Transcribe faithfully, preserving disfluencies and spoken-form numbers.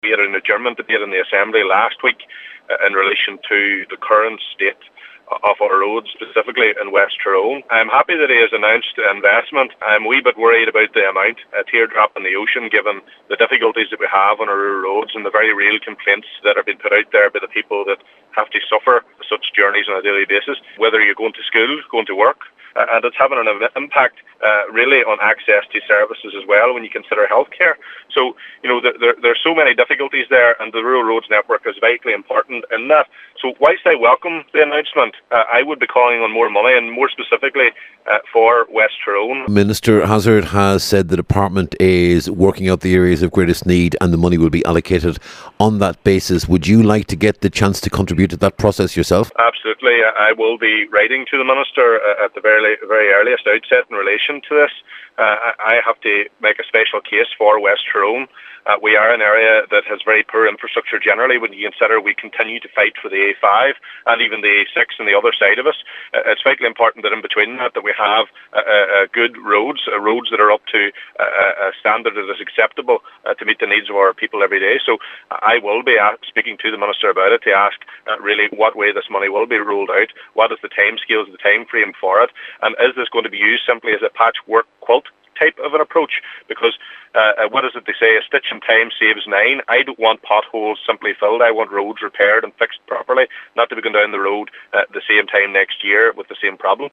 We had an adjournment debate in the Assembly last week uh, in relation to the current state of our roads, specifically in West Tyrone. I'm happy that he has announced investment. I'm a wee bit worried about the amount, a teardrop in the ocean, given the difficulties that we have on our rural roads and the very real complaints that are being put out there by the people that have to suffer such journeys on a daily basis, whether you're going to school, going to work, uh, and it's having an impact uh, really on access to services as well when you consider healthcare. So, you know, there, there, there are so many difficulties there, and the Rural Roads Network is vitally important in that. So whilst I welcome the announcement, uh, I would be calling on more money, and more specifically uh, for West Tyrone. Minister Hazzard has said the department is working out the areas of greatest need and the money will be allocated on that basis. Would you like to get the chance to contribute to that process yourself? Absolutely. I will be writing to the Minister at the very, very earliest outset in relation to this. Uh, I have to make a special case for West Tyrone. Uh, we are an area that has very poor infrastructure generally when you consider we continue to fight for the A five and even the A six on the other side of us. Uh, it's vitally important that in between that that we have uh, uh, good roads, uh, roads that are up to uh, a standard that is acceptable uh, to meet the needs of our people every day. So I will be uh, speaking to the Minister about it to ask uh, really what way this money will be rolled out, what is the time scales, the time frame for it, and is this going to be used simply as a patchwork quilt type of an approach? Because uh, what is it they say, a stitch in time saves nine. I don't want potholes simply filled. I want roads repaired and fixed properly, not to be going down the road at the same time next year with the same problem.